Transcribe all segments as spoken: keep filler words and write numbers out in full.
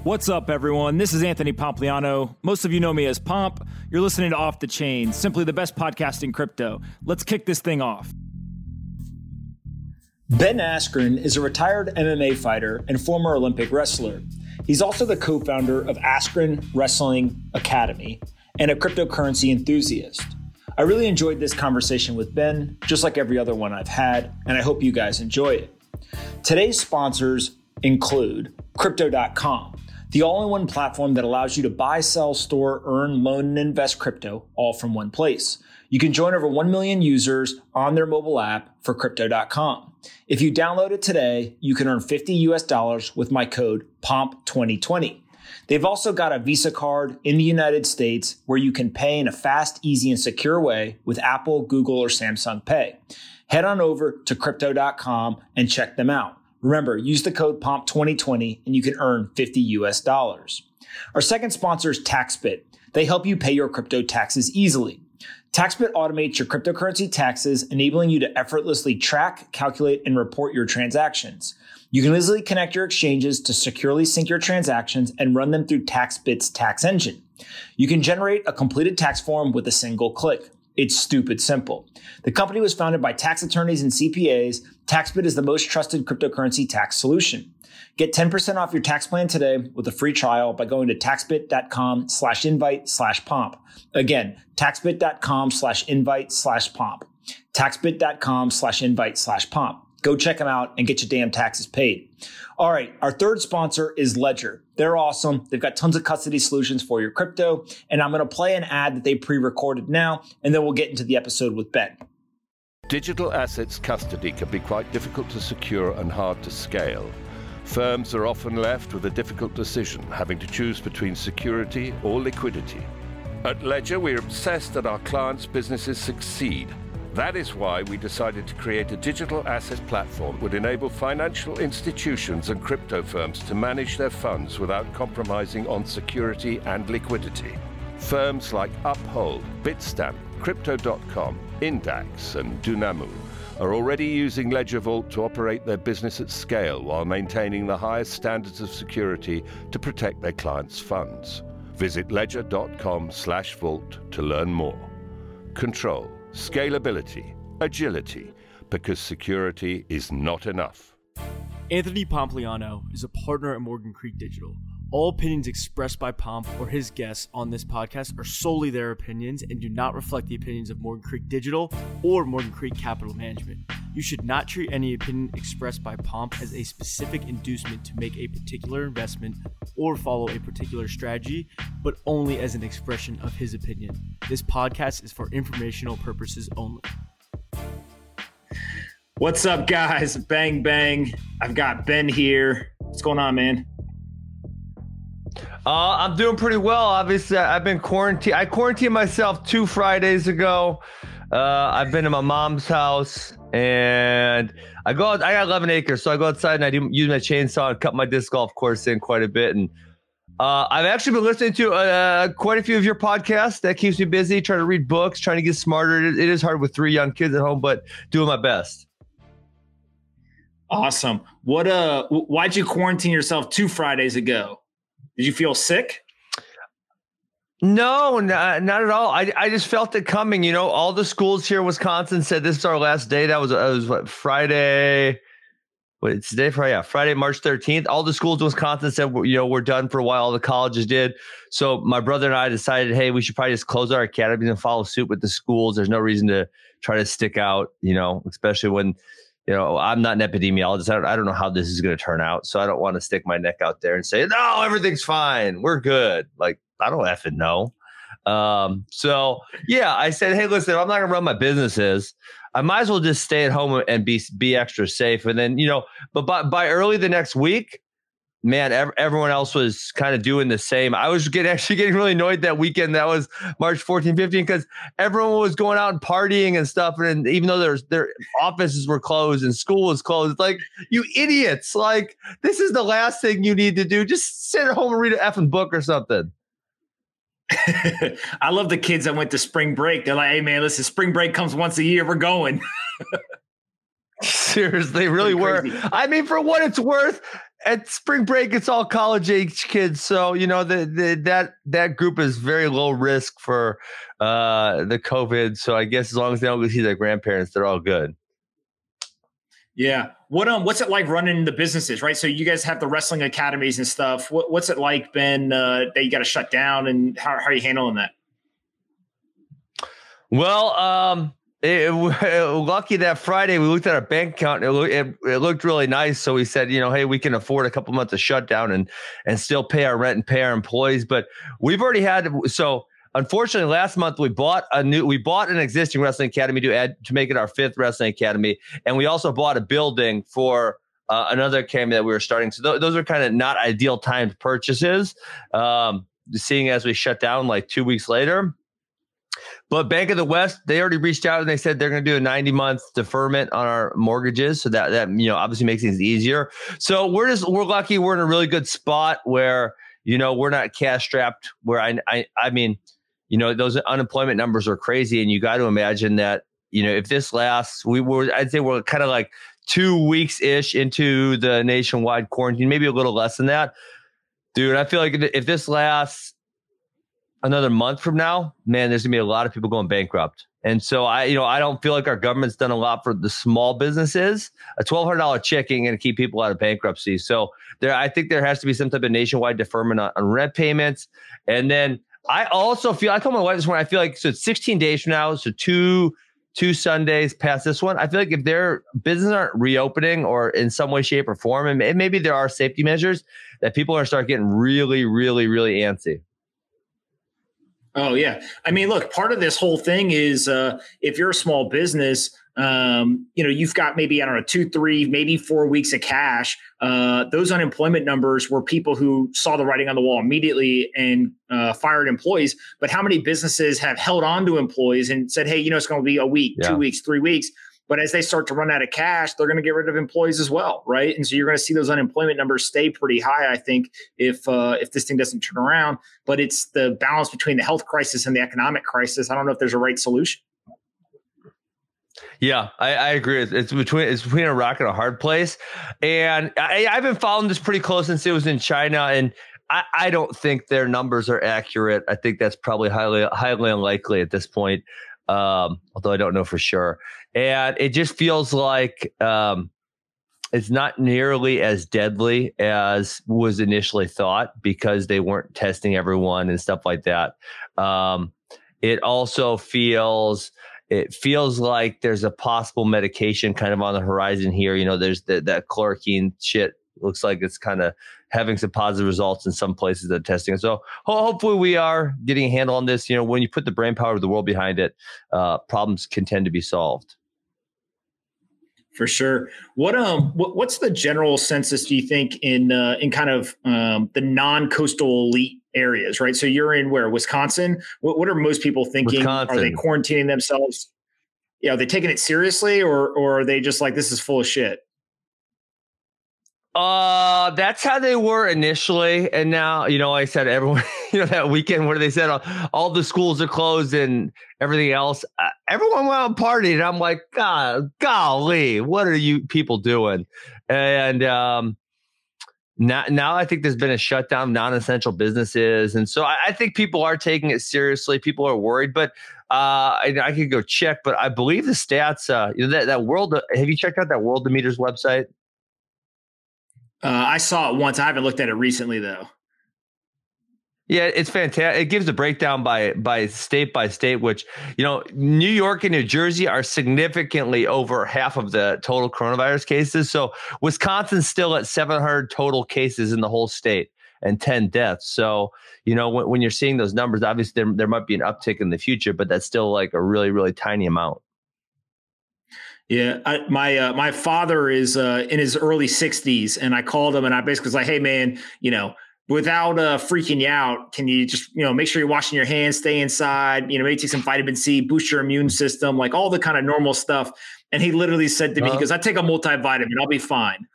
What's up, everyone? This is Anthony Pompliano. Most of you know me as Pomp. You're listening to Off the Chain, simply the best podcast in crypto. Let's kick this thing off. Ben Askren is a retired M M A fighter and former Olympic wrestler. He's also the co-founder of Askren Wrestling Academy and a cryptocurrency enthusiast. I really enjoyed this conversation with Ben, just like every other one I've had, and I hope you guys enjoy it. Today's sponsors include Crypto dot com, the all-in-one platform that allows you to buy, sell, store, earn, loan, and invest crypto all from one place. You can join over one million users on their mobile app for Crypto dot com. If you download it today, you can earn fifty U S dollars with my code P O M P twenty twenty. They've also got a Visa card in the United States where you can pay in a fast, easy, and secure way with Apple, Google, or Samsung Pay. Head on over to Crypto dot com and check them out. Remember, use the code P O M P twenty twenty and you can earn fifty U S dollars. Our second sponsor is TaxBit. They help you pay your crypto taxes easily. TaxBit automates your cryptocurrency taxes, enabling you to effortlessly track, calculate, and report your transactions. You can easily connect your exchanges to securely sync your transactions and run them through TaxBit's tax engine. You can generate a completed tax form with a single click. It's stupid simple. The company was founded by tax attorneys and C P As. TaxBit is the most trusted cryptocurrency tax solution. Get ten percent off your tax plan today with a free trial by going to taxbit.com slash invite slash pomp. Again, taxbit.com slash invite slash pomp. Taxbit.com slash invite slash pomp. Go check them out and get your damn taxes paid. All right, our third sponsor is Ledger. They're awesome. They've got tons of custody solutions for your crypto, and I'm going to play an ad that they pre-recorded now, and then we'll get into the episode with Ben. Digital assets custody can be quite difficult to secure and hard to scale. Firms are often left with a difficult decision, having to choose between security or liquidity. At Ledger, we're obsessed that our clients' businesses succeed. That is why we decided to create a digital asset platform that would enable financial institutions and crypto firms to manage their funds without compromising on security and liquidity. Firms like Uphold, Bitstamp, Crypto dot com, Indax, and Dunamu are already using Ledger Vault to operate their business at scale while maintaining the highest standards of security to protect their clients' funds. Visit ledger.com slash vault to learn more. Control, scalability, agility, because security is not enough. Anthony Pompliano is a partner at Morgan Creek Digital. All opinions expressed by Pomp or his guests on this podcast are solely their opinions and do not reflect the opinions of Morgan Creek Digital or Morgan Creek Capital Management. You should not treat any opinion expressed by Pomp as a specific inducement to make a particular investment or follow a particular strategy, but only as an expression of his opinion. This podcast is for informational purposes only. What's up, guys? Bang, bang. I've got Ben here. What's going on, man? Uh, I'm doing pretty well. Obviously, I've been quarantined. I quarantined myself two Fridays ago. Uh, I've been in my mom's house, and I go out, I got eleven acres, so I go outside and I do use my chainsaw and cut my disc golf course in quite a bit. And uh, I've actually been listening to uh, quite a few of your podcasts. That keeps me busy, trying to read books, trying to get smarter. It, it is hard with three young kids at home, but doing my best. Awesome. What? Uh, why'd you quarantine yourself two Fridays ago? Did you feel sick? No, not, not at all. I I just felt it coming. You know, all the schools here in Wisconsin said this is our last day. That was, it was what, Friday. What, it's today, Friday, yeah, Friday, March thirteenth. All the schools in Wisconsin said, you know, we're done for a while. All the colleges did. So my brother and I decided, hey, we should probably just close our academies and follow suit with the schools. There's no reason to try to stick out, you know, especially when, you know, I'm not an epidemiologist. I don't, I don't know how this is going to turn out. So I don't want to stick my neck out there and say, no, everything's fine. We're good. Like, I don't effing know. Um, so, yeah, I said, hey, listen, I'm not going to run my businesses. I might as well just stay at home and be be extra safe. And then, you know, but by, by early the next week, man, ev- everyone else was kind of doing the same. I was getting, actually getting really annoyed that weekend. That was March fourteenth, fifteenth, because everyone was going out and partying and stuff. And even though their their offices were closed and school was closed, it's like, you idiots. Like, this is the last thing you need to do. Just sit at home and read an effing book or something. I love the kids that went to spring break. They're like, hey, man, listen, spring break comes once a year. We're going. Seriously, they really were. I mean, for what it's worth, at spring break, it's all college age kids. So, you know, the, the that that group is very low risk for uh, the COVID. So I guess as long as they don't go see their grandparents, they're all good. Yeah. What um what's it like running the businesses, right? So you guys have the wrestling academies and stuff. What, what's it like, Ben, uh, that you got to shut down, and how, how are you handling that? Well, um, it, it, lucky that Friday we looked at our bank account. And it, it, it looked really nice. So we said, you know, hey, we can afford a couple months of shutdown and and still pay our rent and pay our employees. But we've already had so. Unfortunately, last month we bought a new, we bought an existing wrestling academy to add to make it our fifth wrestling academy, and we also bought a building for uh, another academy that we were starting. So th- those are kind of not ideal timed purchases, um, seeing as we shut down like two weeks later. But Bank of the West, they already reached out and they said they're going to do a ninety month deferment on our mortgages, so that that you know obviously makes things easier. So we're just we're lucky we're in a really good spot where you know we're not cash strapped. Where I I I mean. You know, those unemployment numbers are crazy. And you got to imagine that, you know, if this lasts, we were, I'd say we're kind of like two weeks ish into the nationwide quarantine, maybe a little less than that. Dude, I feel like if this lasts another month from now, man, there's gonna be a lot of people going bankrupt. And so I, you know, I don't feel like our government's done a lot for the small businesses. A twelve hundred dollars check ain't going to keep people out of bankruptcy. So there, I think there has to be some type of nationwide deferment on, on rent payments. And then I also feel, I told my wife this one, I feel like, so it's sixteen days from now, so two two Sundays past this one. I feel like if their businesses aren't reopening or in some way, shape, or form, and maybe there are safety measures, that people are going to start getting really, really, really antsy. Oh, yeah. I mean, look, part of this whole thing is uh, if you're a small business, um, you know, you've got maybe, I don't know, two, three, maybe four weeks of cash. Uh, those unemployment numbers were people who saw the writing on the wall immediately and uh, fired employees. But how many businesses have held on to employees and said, hey, you know, it's going to be a week, yeah. two weeks, three weeks. But as they start to run out of cash, they're going to get rid of employees as well, right? And so you're going to see those unemployment numbers stay pretty high, I think, if uh, if this thing doesn't turn around. But it's the balance between the health crisis and the economic crisis. I don't know if there's a right solution. Yeah, I, I agree. It's between it's between a rock and a hard place. And I, I've been following this pretty close since it was in China, and I, I don't think their numbers are accurate. I think that's probably highly highly unlikely at this point, um, although I don't know for sure. And it just feels like um, it's not nearly as deadly as was initially thought because they weren't testing everyone and stuff like that. Um, it also feels it feels like there's a possible medication kind of on the horizon here. You know, there's the, that chloroquine shit. Looks like it's kind of having some positive results in some places that are testing. So ho- hopefully we are getting a handle on this. You know, when you put the brain power of the world behind it, uh, problems can tend to be solved. For sure. What um what, what's the general census, do you think, in uh, in kind of um, the non-coastal elite areas, right? So you're in where, Wisconsin? What, what are most people thinking? Wisconsin. Are they quarantining themselves? Yeah, are they taking it seriously, or or are they just like, this is full of shit? Uh, that's how they were initially. And now, you know, like I said, everyone, you know, that weekend where they said all, all the schools are closed and everything else, uh, everyone went out and partied. And I'm like, God, golly, what are you people doing? And, um, now, now I think there's been a shutdown of non-essential businesses. And so I, I think people are taking it seriously. People are worried, but, uh, I, I could go check, but I believe the stats, uh, you know, that, that world, have you checked out that Worldometers website? Uh, I saw it once. I haven't looked at it recently, though. Yeah, it's fantastic. It gives a breakdown by by state by state, which, you know, New York and New Jersey are significantly over half of the total coronavirus cases. So Wisconsin's still at seven hundred total cases in the whole state and ten deaths. So, you know, when, when you're seeing those numbers, obviously there, there might be an uptick in the future, but that's still like a really, really tiny amount. Yeah, I, my uh, my father is uh, in his early sixties, and I called him and I basically was like, "Hey, man, you know, without uh, freaking you out, can you just, you know, make sure you're washing your hands, stay inside, you know, maybe take some vitamin C, boost your immune system, like all the kind of normal stuff." And he literally said to me, uh-huh. he goes, "I take a multivitamin, I'll be fine."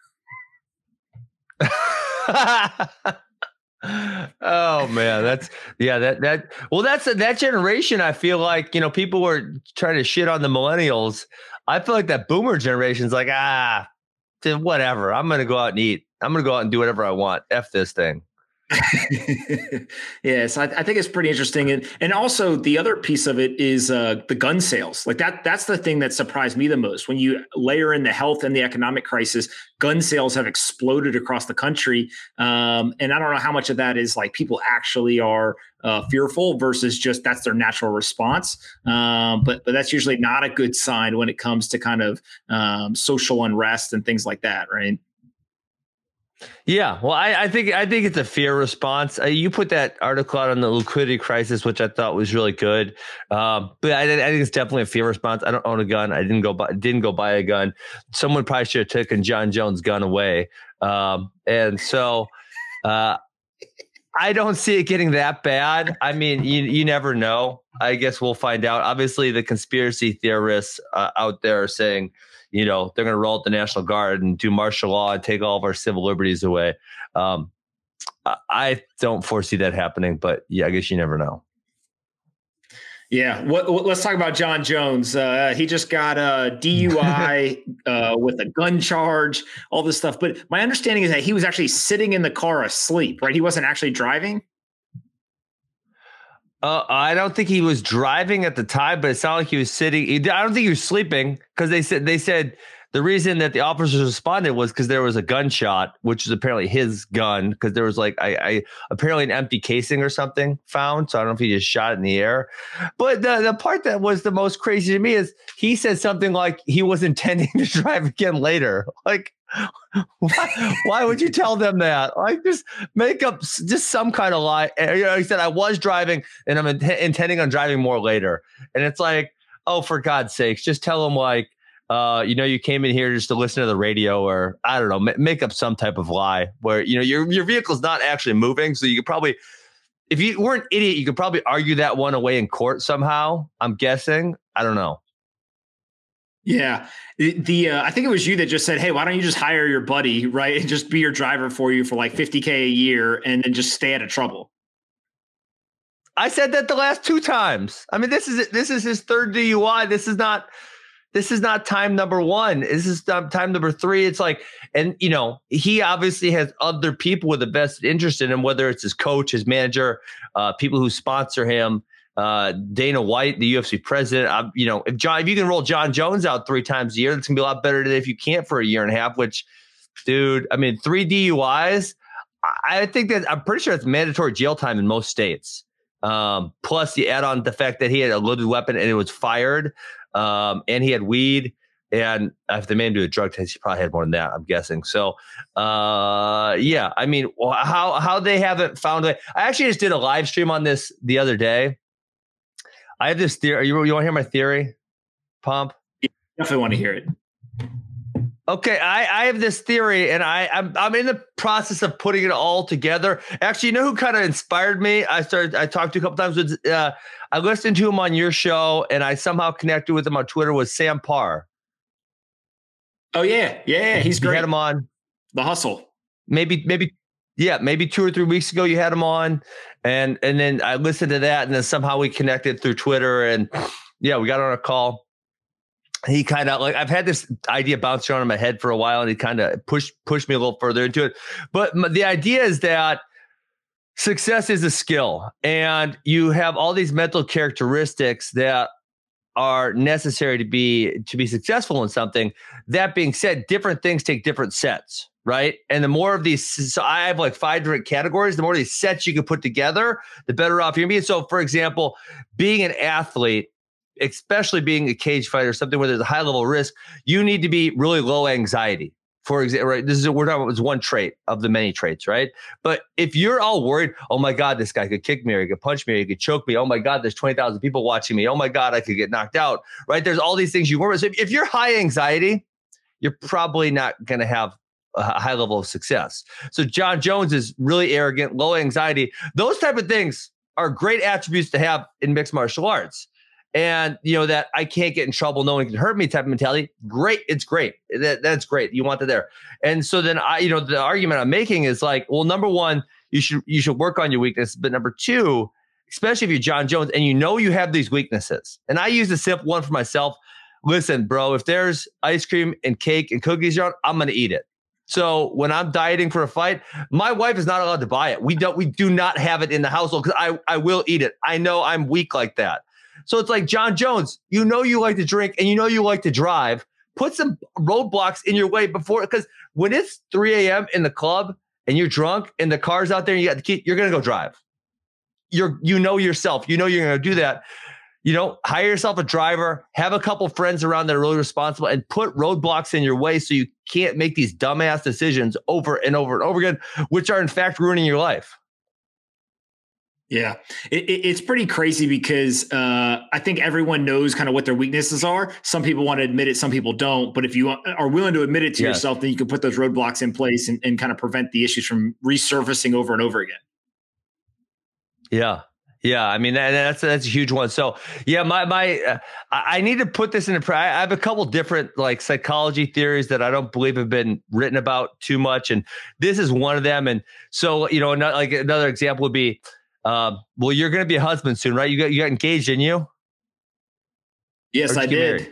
Oh man, that's yeah, that that well, that's that generation. I feel like, you know, people were trying to shit on the millennials. I feel like that boomer generation's like, ah, whatever. I'm gonna go out and eat. I'm going to go out and do whatever I want. F this thing. Yes, I, I think it's pretty interesting, and and also the other piece of it is uh, the gun sales. Like that, that's the thing that surprised me the most. When you layer in the health and the economic crisis, gun sales have exploded across the country, um, and I don't know how much of that is like people actually are uh, fearful versus just that's their natural response. Um, but but that's usually not a good sign when it comes to kind of um, social unrest and things like that, right? Yeah, well, I, I think I think it's a fear response. Uh, you put that article out on the liquidity crisis, which I thought was really good. Um, but I, I think it's definitely a fear response. I don't own a gun. I didn't go buy didn't go buy a gun. Someone probably should have taken John Jones' gun away. Um, and so uh, I don't see it getting that bad. I mean, you you never know. I guess we'll find out. Obviously, the conspiracy theorists uh, out there are saying, you know, they're going to roll out the National Guard and do martial law and take all of our civil liberties away. Um, I don't foresee that happening, but yeah, I guess you never know. Yeah. What, what, let's talk about John Jones. Uh, he just got a D U I uh, with a gun charge, all this stuff. But my understanding is that he was actually sitting in the car asleep, right? He wasn't actually driving. Uh, I don't think he was driving at the time, but it sounded like he was sitting. I don't think he was sleeping because they said they said the reason that the officers responded was because there was a gunshot, which is apparently his gun, because there was like I, I apparently an empty casing or something found. So I don't know if he just shot it in the air. But the, the part that was the most crazy to me is he said something like he was intending to drive again later. Like, why, why would you tell them that? Like, just make up just some kind of lie. You know, he said, I was driving and I'm int- intending on driving more later. And it's like, oh, for God's sakes, just tell them like, uh, you know, you came in here just to listen to the radio, or I don't know, ma- make up some type of lie where, you know, your, your vehicle's not actually moving. So you could probably, if you were an idiot, you could probably argue that one away in court somehow. I'm guessing. I don't know. Yeah. The, the uh, I think it was you that just said, hey, why don't you just hire your buddy, right? And just be your driver for you for like fifty K a year and then just stay out of trouble. I said that the last two times. I mean, this is this is his third D U I. This is not this is not time number one. This is time number three. It's like, and you know, he obviously has other people with a vested interest in him, whether it's his coach, his manager, uh, people who sponsor him. Uh, Dana White, the U F C president, uh, you know, if John, if you can roll John Jones out three times a year, it's gonna be a lot better than if you can't for a year and a half. Which, dude, I mean, three D U Is. I think that I'm pretty sure it's mandatory jail time in most states. Um, plus, you add on the fact that he had a loaded weapon and it was fired, um, and he had weed. And if they made him do a drug test, he probably had more than that, I'm guessing. So, uh, yeah, I mean, how how they haven't found it. I actually just did a live stream on this the other day. I have this theory. You, you want to hear my theory, Pomp? Yeah, definitely want to hear it. Okay, I, I have this theory, and I, I'm I'm in the process of putting it all together. Actually, you know who kind of inspired me? I started. I talked to a couple times with. Uh, I listened to him on your show, and I somehow connected with him on Twitter. Was Sam Parr? Oh yeah, yeah, yeah. He's great. You had him on The Hustle. Maybe, maybe. Yeah, maybe two or three weeks ago you had him on, and and then I listened to that, and then somehow we connected through Twitter, and yeah, we got on a call. He kind of like I've had this idea bouncing around in my head for a while, and he kind of pushed pushed me a little further into it. But the idea is that success is a skill, and you have all these mental characteristics that are necessary to be to be successful in something. That being said, different things take different sets. Right. And the more of these, so I have like five different categories. The more of these sets you can put together, the better off you're going to be. So, for example, being an athlete, especially being a cage fighter, something where there's a high level of risk, you need to be really low anxiety. For example, right? This is we're talking about one trait of the many traits, right? But if you're all worried, oh my God, this guy could kick me, or he could punch me, or he could choke me. Oh my God, there's twenty thousand people watching me. Oh my God, I could get knocked out. Right? There's all these things you worry about. So if, if you're high anxiety, you're probably not going to have a high level of success. So John Jones is really arrogant, low anxiety. Those type of things are great attributes to have in mixed martial arts. And, you know, that I can't get in trouble, no one can hurt me type of mentality. Great. It's great. That, that's great. You want that there. And so then I, you know, the argument I'm making is like, well, number one, you should, you should work on your weakness. But number two, especially if you're John Jones and you know you have these weaknesses. And I use the simple one for myself. Listen, bro, if there's ice cream and cake and cookies around, I'm going to eat it. So when I'm dieting for a fight, my wife is not allowed to buy it. We don't, we do not have it in the household because I, I will eat it. I know I'm weak like that. So it's like, John Jones, you know you like to drink and you know you like to drive. Put some roadblocks in your way before, because when it's three a.m. in the club and you're drunk and the car's out there and you got the key, you're going to go drive. You're, you know yourself, you know you're going to do that. You know, hire yourself a driver, have a couple friends around that are really responsible, and put roadblocks in your way so you can't make these dumbass decisions over and over and over again, which are in fact ruining your life. Yeah, it, it, it's pretty crazy because uh, I think everyone knows kind of what their weaknesses are. Some people want to admit it, some people don't. But if you are willing to admit it to yes. yourself, then you can put those roadblocks in place and, and kind of prevent the issues from resurfacing over and over again. Yeah. Yeah, I mean that, that's that's a huge one. So yeah, my my uh, I need to put this into practice. I have a couple different like psychology theories that I don't believe have been written about too much, and this is one of them. And so you know, not, like another example would be, um, well, you're going to be a husband soon, right? You got you got engaged, didn't you? Yes, I did. Married?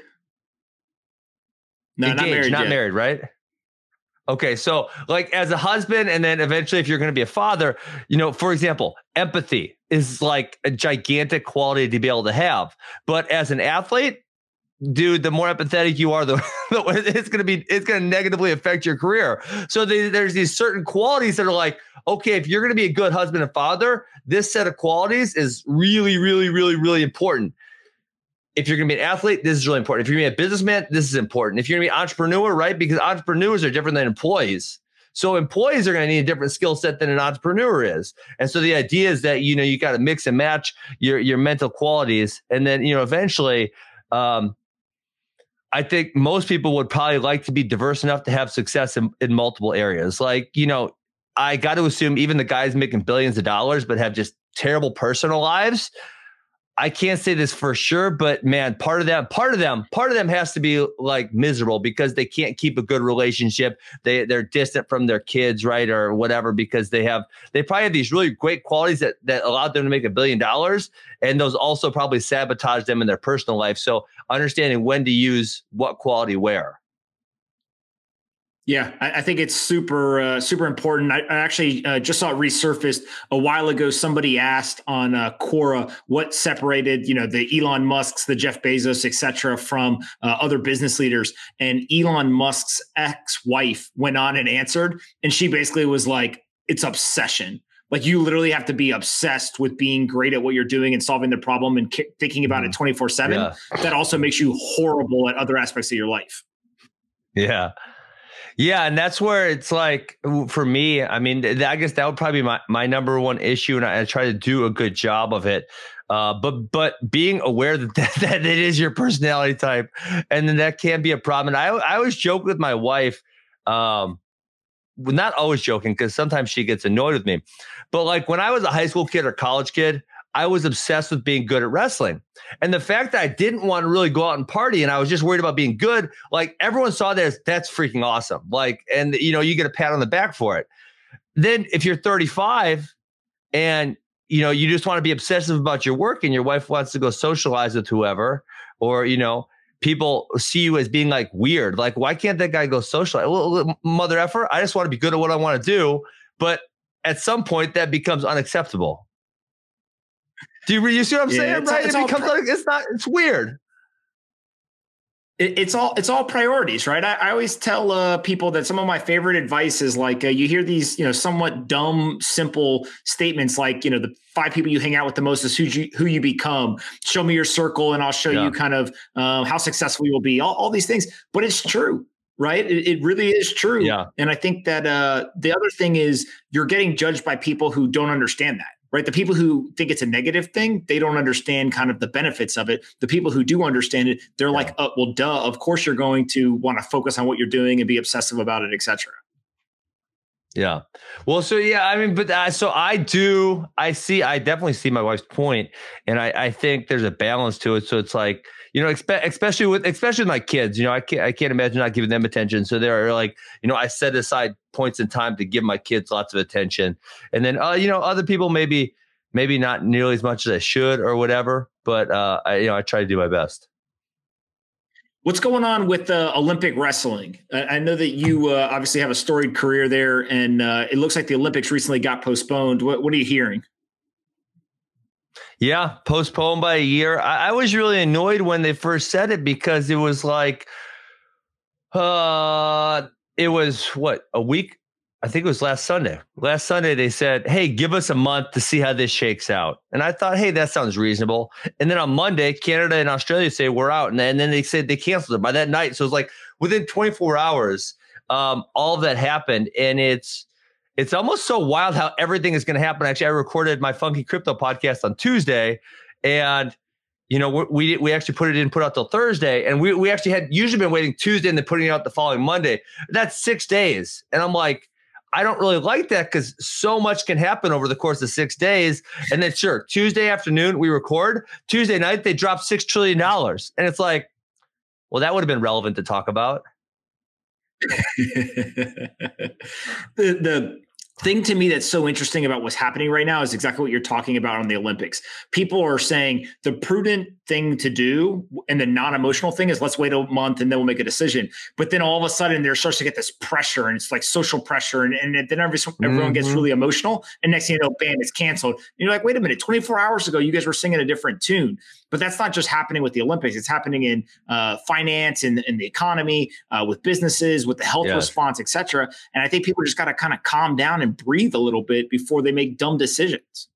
No, engaged, not married. Not yet. married, right? Okay, so like as a husband, and then eventually if you're going to be a father, you know, for example, empathy is like a gigantic quality to be able to have. But as an athlete, dude, the more empathetic you are, the, the it's going to be, it's going to negatively affect your career. So they, there's these certain qualities that are like, okay, if you're going to be a good husband and father, this set of qualities is really, really, really, really important. If you're going to be an athlete, this is really important. If you're going to be a businessman, this is important. If you're going to be an entrepreneur, right? Because entrepreneurs are different than employees. So employees are going to need a different skill set than an entrepreneur is. And so the idea is that, you know, you got to mix and match your, your mental qualities. And then, you know, eventually, um, I think most people would probably like to be diverse enough to have success in, in multiple areas. Like, you know, I got to assume even the guys making billions of dollars, but have just terrible personal lives. I can't say this for sure, but man, part of them, part of them, part of them has to be like miserable because they can't keep a good relationship. They they're distant from their kids, right, or whatever, because they have they probably have these really great qualities that that allowed them to make a billion dollars, and those also probably sabotage them in their personal life. So understanding when to use what quality where. Yeah, I, I think it's super, uh, super important. I, I actually uh, just saw it resurfaced a while ago. Somebody asked on uh, Quora what separated, you know, the Elon Musks, the Jeff Bezos, et cetera, from uh, other business leaders. And Elon Musk's ex-wife went on and answered, and she basically was like, "It's obsession. Like you literally have to be obsessed with being great at what you're doing and solving the problem and k- thinking about it twenty-four seven. Yeah. That also makes you horrible at other aspects of your life." Yeah. Yeah. And that's where it's like, for me, I mean, I guess that would probably be my, my number one issue. And I, I try to do a good job of it. Uh, but but being aware that, that that it is your personality type, and then that can be a problem. And I, I always joke with my wife, um, well, not always joking, because sometimes she gets annoyed with me. But like when I was a high school kid or college kid, I was obsessed with being good at wrestling. And the fact that I didn't want to really go out and party and I was just worried about being good, like everyone saw that as that's freaking awesome. Like, and you know, you get a pat on the back for it. Then if you're thirty-five and, you know, you just want to be obsessive about your work and your wife wants to go socialize with whoever, or, you know, people see you as being like weird. Like, why can't that guy go socialize? Well, mother effer, I just want to be good at what I want to do. But at some point that becomes unacceptable. Do you, you see what I'm yeah, saying? Right? It becomes pro- like, it's not, it's weird. It, it's all, it's all priorities, right? I, I always tell uh, people that some of my favorite advice is like, uh, you hear these, you know, somewhat dumb, simple statements like, you know, the five people you hang out with the most is who you, who you become. Show me your circle and I'll show yeah. you kind of uh, how successful you will be. All, all these things, but it's true. Right. It, it really is true. Yeah. And I think that uh, the other thing is you're getting judged by people who don't understand that. Right. The people who think it's a negative thing, they don't understand kind of the benefits of it. The people who do understand it, they're yeah. like, oh, well, duh, of course you're going to want to focus on what you're doing and be obsessive about it, et cetera. Yeah. Well, so, yeah, I mean, but uh, so I do, I see, I definitely see my wife's point, and I, I think there's a balance to it. So it's like, you know, expe- especially with, especially with my kids, you know, I can't, I can't imagine not giving them attention. So there are like, you know, I set aside points in time to give my kids lots of attention. And then, uh, you know, other people maybe, maybe not nearly as much as I should or whatever, but, uh, I, you know, I try to do my best. What's going on with uh, Olympic wrestling? I, I know that you uh, obviously have a storied career there, and uh, it looks like the Olympics recently got postponed. What, what are you hearing? Yeah, postponed by a year. I, I was really annoyed when they first said it because it was like, uh, it was what, a week? I think it was last Sunday. Last Sunday, they said, hey, give us a month to see how this shakes out. And I thought, hey, that sounds reasonable. And then on Monday, Canada and Australia say we're out. And then, and then they said they canceled it by that night. So it was like within twenty-four hours, um, all of that happened. And it's it's almost so wild how everything is going to happen. Actually, I recorded my Funky Crypto podcast on Tuesday. And, you know, we we, we actually put it in, put out till Thursday. And we, we actually had usually been waiting Tuesday and then putting it out the following Monday. That's six days. And I'm like, I don't really like that because so much can happen over the course of six days. And then sure, Tuesday afternoon, we record. Tuesday night, they drop six trillion dollars. And it's like, well, that would have been relevant to talk about. the, the thing to me that's so interesting about what's happening right now is exactly what you're talking about on the Olympics. People are saying the prudent thing to do and the non-emotional thing is let's wait a month and then we'll make a decision. But then all of a sudden there starts to get this pressure and it's like social pressure. And, and then every, everyone mm-hmm. gets really emotional. And next thing you know, bam, it's canceled. And you're like, wait a minute, twenty-four hours ago, you guys were singing a different tune. But that's not just happening with the Olympics. It's happening in uh, finance and in, in the economy, uh, with businesses, with the health yes. response, et cetera. And I think people just got to kind of calm down and breathe a little bit before they make dumb decisions.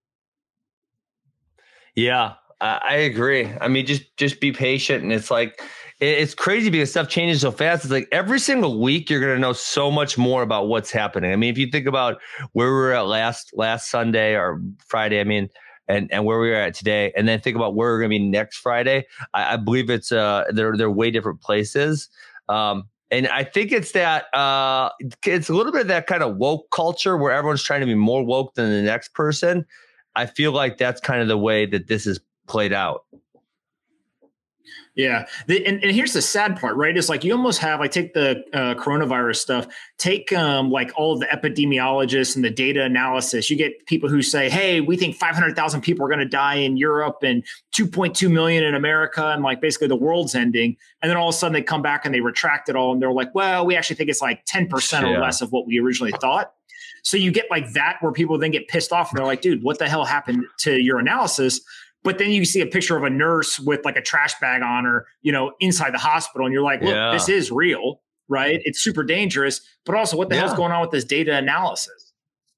Yeah, I agree. I mean, just just be patient. And it's like, it's crazy because stuff changes so fast. It's like every single week, you're going to know so much more about what's happening. I mean, if you think about where we were at last last Sunday or Friday, I mean, and, and where we are at today, and then think about where we're going to be next Friday, I, I believe it's uh they're they're way different places. Um, and I think it's that uh, it's a little bit of that kind of woke culture where everyone's trying to be more woke than the next person. I feel like that's kind of the way that this is played out. Yeah. The, and, and here's the sad part, right? It's like you almost have, like, take the uh, coronavirus stuff, take um, like all of the epidemiologists and the data analysis. You get people who say, hey, we think five hundred thousand people are going to die in Europe and two point two million in America. And like basically the world's ending. And then all of a sudden they come back and they retract it all. And they're like, well, we actually think it's like ten percent yeah. or less of what we originally thought. So you get like that where people then get pissed off and they're like, dude, what the hell happened to your analysis? But then you see a picture of a nurse with like a trash bag on her, you know, inside the hospital. And you're like, look, yeah. this is real, right? It's super dangerous. But also, what the yeah. hell's going on with this data analysis?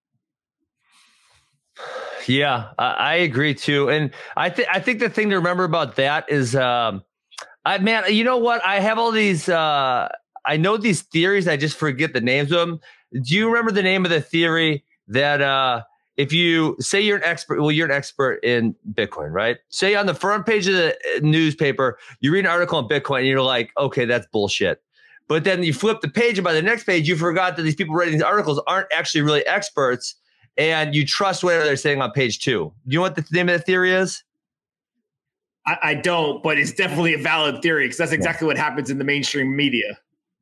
Yeah, I, I agree too. And I think I think the thing to remember about that is, um, I man, you know what? I have all these, uh, I know these theories. I just forget the names of them. Do you remember the name of the theory that, uh, if you say you're an expert, well, you're an expert in Bitcoin, right? Say on the front page of the newspaper, you read an article on Bitcoin and you're like, okay, that's bullshit. But then you flip the page and by the next page, you forgot that these people writing these articles aren't actually really experts and you trust whatever they're saying on page two. Do you know what the name of the theory is? I, I don't, but it's definitely a valid theory because that's exactly what happens in the mainstream media.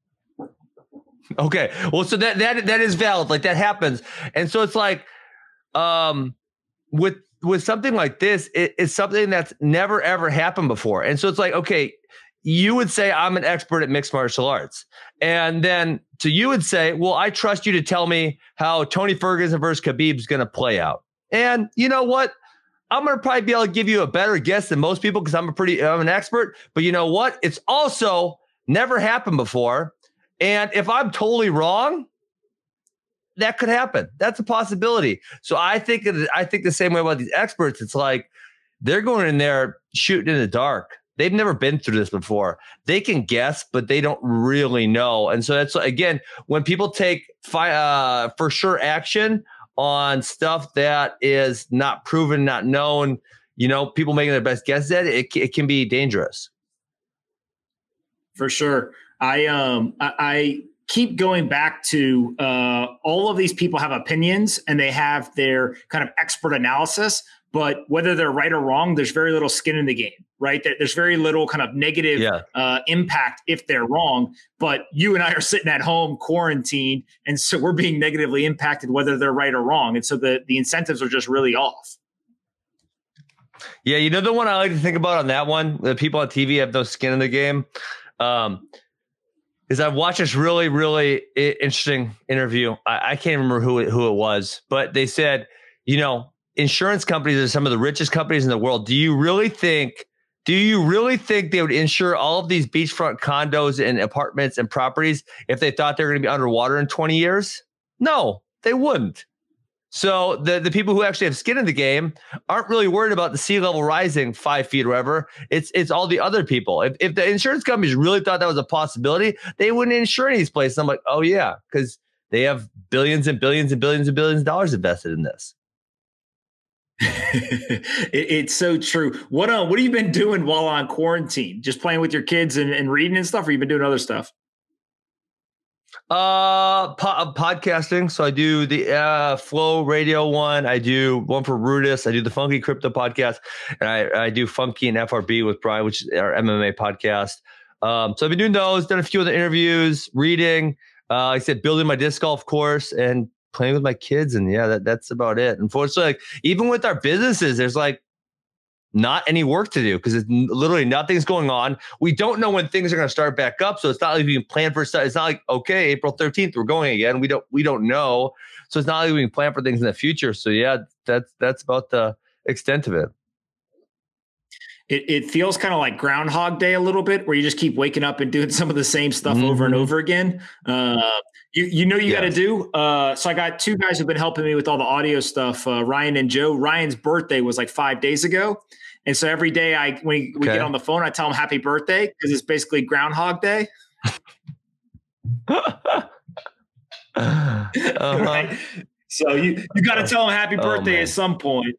Okay. Well, so that, that, that is valid. Like that happens. And so it's like, um, with, with something like this, it, it's something that's never, ever happened before. And so it's like, okay, you would say I'm an expert at mixed martial arts. And then so you would say, well, I trust you to tell me how Tony Ferguson versus Khabib is going to play out. And you know what? I'm going to probably be able to give you a better guess than most people because I'm a pretty, I'm an expert. But you know what? It's also never happened before. And if I'm totally wrong, that could happen. That's a possibility. So I think I think the same way about these experts. It's like they're going in there shooting in the dark. They've never been through this before. They can guess, but they don't really know. And so that's, again, when people take fi- uh, for sure action on stuff that is not proven, not known, you know, people making their best guess at it, it, it can be dangerous. For sure. I um I, I keep going back to uh, all of these people have opinions and they have their kind of expert analysis, but whether they're right or wrong, there's very little skin in the game, right? There's very little kind of negative yeah. uh, impact if they're wrong, but you and I are sitting at home quarantined. And so we're being negatively impacted whether they're right or wrong. And so the, the incentives are just really off. Yeah. You know, the one I like to think about on that one, the people on T V have no skin in the game. Um, is I watched this really, really interesting interview. I, I can't remember who it, who it was, but they said, you know, insurance companies are some of the richest companies in the world. Do you really think, do you really think they would insure all of these beachfront condos and apartments and properties if they thought they were going to be underwater in twenty years? No, they wouldn't. So the, the people who actually have skin in the game aren't really worried about the sea level rising five feet or whatever. It's it's all the other people. If, if the insurance companies really thought that was a possibility, they wouldn't insure any of these places. I'm like, oh yeah, because they have billions and billions and billions and billions of dollars invested in this. it, it's so true. What uh, what have you been doing while on quarantine? Just playing with your kids and, and reading and stuff, or you been doing other stuff? Uh, po- podcasting. So I do the uh, Flow Radio one. I do one for Rudis. I do the Funky Crypto podcast, and I, I do Funky and F R B with Brian, which is our M M A podcast. Um, so I've been doing those. Done a few other interviews, reading. Uh, like I said, building my disc golf course and playing with my kids, and yeah, that, that's about it. Unfortunately, like, even with our businesses, there's like not any work to do because it's literally nothing's going on. We don't know when things are going to start back up, so it's not like we can plan for stuff. It's not like, okay, April thirteenth we're going again. We don't we don't know, so it's not like we can plan for things in the future. So yeah, that's that's about the extent of it. It, it feels kind of like Groundhog Day a little bit, where you just keep waking up and doing some of the same stuff mm-hmm. over and over again. Uh, you you know you yes. got to do. Uh, so I got two guys who've been helping me with all the audio stuff, uh, Ryan and Joe. Ryan's birthday was like five days ago. And so every day I when we, we okay. get on the phone, I tell him happy birthday because it's basically Groundhog Day. uh-huh. Right? So you, you got to tell him happy birthday oh, at some point.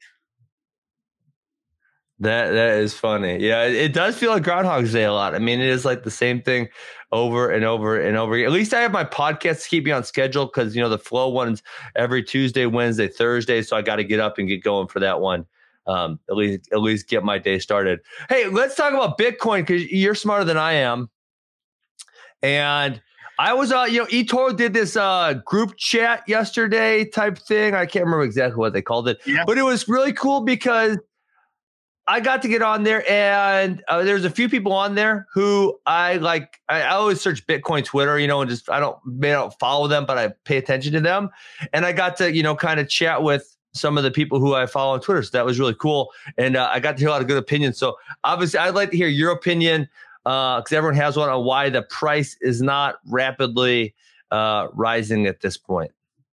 That that is funny. Yeah, it, it does feel like Groundhog's Day a lot. I mean, it is like the same thing over and over and over again. At least I have my podcast to keep me on schedule because, you know, the Flow one's every Tuesday, Wednesday, Thursday. So I got to get up and get going for that one. Um, at least at least get my day started. Hey, let's talk about Bitcoin because you're smarter than I am. And I was, uh, you know, eToro did this uh, group chat yesterday type thing. I can't remember exactly what they called it, yeah. but it was really cool because I got to get on there, and uh, there's a few people on there who I like. I, I always search Bitcoin Twitter, you know, and just I don't may not follow them, but I pay attention to them. And I got to, you know, kind of chat with some of the people who I follow on Twitter. So that was really cool, and uh, I got to hear a lot of good opinions. So obviously, I'd like to hear your opinion because uh, everyone has one on why the price is not rapidly uh, rising at this point.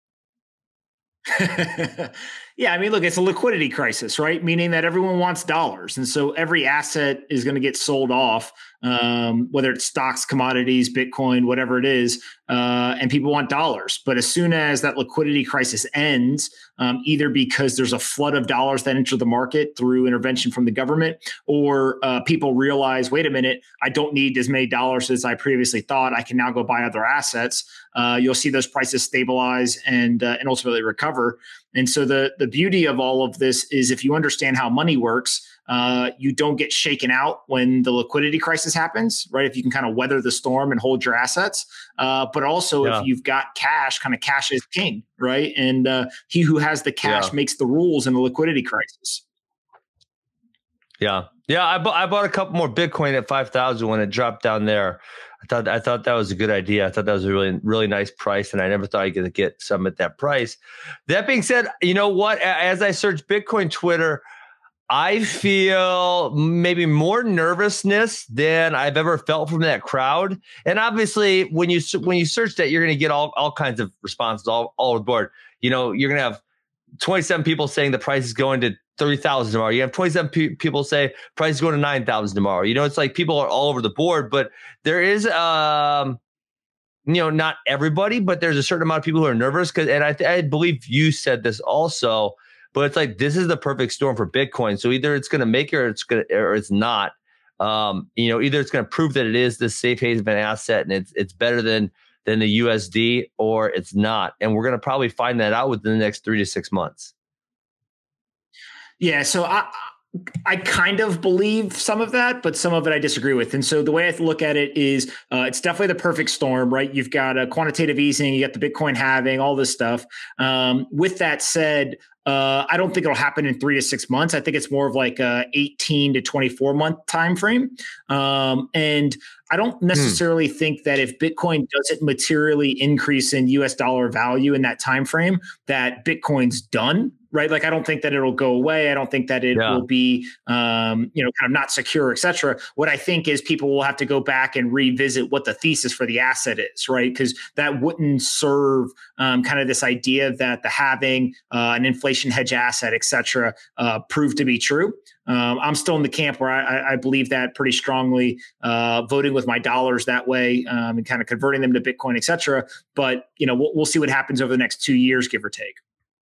Yeah, I mean, look, it's a liquidity crisis, right? Meaning that everyone wants dollars. And so every asset is going to get sold off, um, whether it's stocks, commodities, Bitcoin, whatever it is, uh, and people want dollars. But as soon as that liquidity crisis ends, um, either because there's a flood of dollars that enter the market through intervention from the government, or uh, people realize, wait a minute, I don't need as many dollars as I previously thought. I can now go buy other assets. Uh, you'll see those prices stabilize and uh, and ultimately recover. And so the, the beauty of all of this is if you understand how money works, uh, you don't get shaken out when the liquidity crisis happens, right? If you can kind of weather the storm and hold your assets. Uh, but also yeah. if you've got cash, kind of cash is king, right? And uh, he who has the cash yeah. makes the rules in a liquidity crisis. Yeah. Yeah. I, bu- I bought a couple more Bitcoin at five thousand when it dropped down there. I thought I thought that was a good idea. I thought that was a really, really nice price, and I never thought I could get some at that price. That being said, you know what? As I search Bitcoin Twitter, I feel maybe more nervousness than I've ever felt from that crowd. And obviously, when you when you search that, you're going to get all, all kinds of responses all, all over the board. You know, you're going to have twenty-seven people saying the price is going to three thousand tomorrow. You have twenty-seven pe- people say price is going to nine thousand tomorrow. You know, it's like people are all over the board, but there is, um, you know, not everybody, but there's a certain amount of people who are nervous. Cause, and I, th- I believe you said this also, but it's like, this is the perfect storm for Bitcoin. So either it's going to make it or it's going to, or it's not, um, you know, either it's going to prove that it is this safe haven asset and it's, it's better than, than the U S D, or it's not. And we're going to probably find that out within the next three to six months. Yeah. So I, I kind of believe some of that, but some of it I disagree with. And so the way I look at it is uh, it's definitely the perfect storm, right? You've got a quantitative easing, you got the Bitcoin halving, all this stuff. Um, with that said, uh, I don't think it'll happen in three to six months. I think it's more of like a eighteen to twenty-four month time frame. Um, and I don't necessarily hmm. think that if Bitcoin doesn't materially increase in U S dollar value in that time frame, that Bitcoin's done. Right. Like, I don't think that it'll go away. I don't think that it yeah. will be, um, you know, kind of not secure, et cetera. What I think is people will have to go back and revisit what the thesis for the asset is. Right. Because that wouldn't serve um, kind of this idea that the having uh, an inflation hedge asset, et cetera, uh, proved to be true. Um, I'm still in the camp where I, I believe that pretty strongly, uh, voting with my dollars that way um, and kind of converting them to Bitcoin, et cetera. But, you know, we'll, we'll see what happens over the next two years, give or take.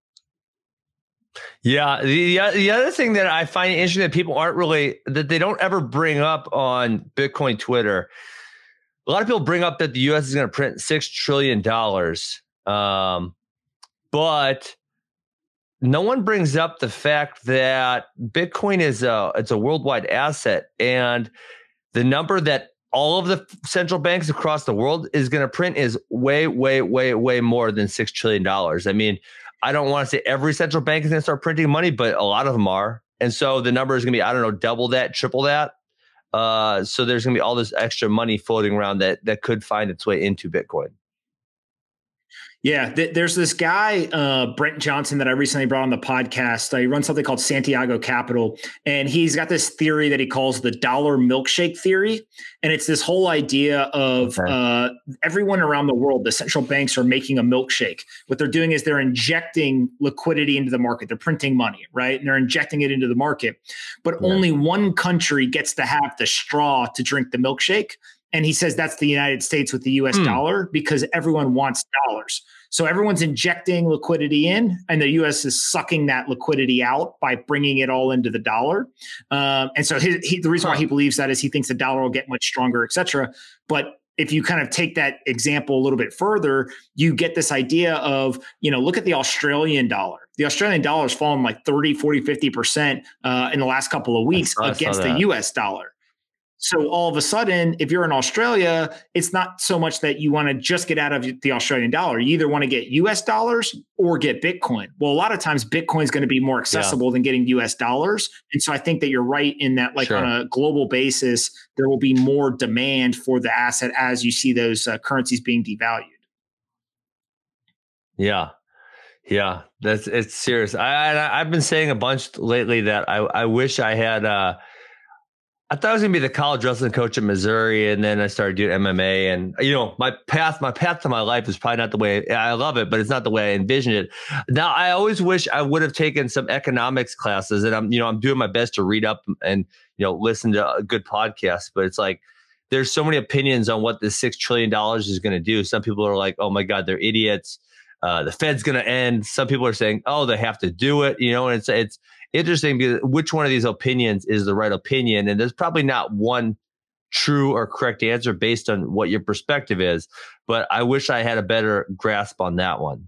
Yeah. The, the other thing that I find interesting that people aren't really, that they don't ever bring up on Bitcoin Twitter, a lot of people bring up that the U S is going to print six trillion dollars. Um, but no one brings up the fact that Bitcoin is a, it's a worldwide asset, and the number that all of the central banks across the world is going to print is way, way, way, way more than six trillion dollars. I mean, I don't want to say every central bank is going to start printing money, but a lot of them are. And so the number is going to be, I don't know, double that, triple that. Uh, so there's going to be all this extra money floating around that that could find its way into Bitcoin. Yeah, th- there's this guy, uh, Brent Johnson, that I recently brought on the podcast. Uh, he runs something called Santiago Capital, and he's got this theory that he calls the dollar milkshake theory. And it's this whole idea of okay. uh, everyone around the world, the central banks are making a milkshake. What they're doing is they're injecting liquidity into the market. They're printing money, right? And they're injecting it into the market. But yeah. only one country gets to have the straw to drink the milkshake. And he says that's the United States with the U S mm. dollar, because everyone wants dollars. So everyone's injecting liquidity in, and the U S is sucking that liquidity out by bringing it all into the dollar. Um, and so his, he, the reason why he believes that is he thinks the dollar will get much stronger, et cetera. But if you kind of take that example a little bit further, you get this idea of, you know, look at the Australian dollar. The Australian dollar has fallen like thirty, forty, fifty percent uh, in the last couple of weeks against the U S dollar. So all of a sudden, if you're in Australia, it's not so much that you want to just get out of the Australian dollar. You either want to get U S dollars or get Bitcoin. Well, a lot of times Bitcoin is going to be more accessible yeah. than getting U S dollars. And so I think that you're right in that, like, sure. on a global basis, there will be more demand for the asset as you see those uh, currencies being devalued. Yeah. Yeah, that's it's serious. I, I I've been saying a bunch lately that I, I wish I had uh I thought I was gonna be the college wrestling coach at Missouri, and then I started doing M M A. And you know, my path, my path to my life is probably not the way I love it, but it's not the way I envisioned it. Now, I always wish I would have taken some economics classes, and I'm, you know, I'm doing my best to read up and, you know, listen to a good podcast. But it's like there's so many opinions on what this six trillion dollars is going to do. Some people are like, "Oh my God, they're idiots. Uh, the Fed's going to end." Some people are saying, "Oh, they have to do it." You know, and it's it's. interesting because which one of these opinions is the right opinion? And there's probably not one true or correct answer based on what your perspective is. But I wish I had a better grasp on that one.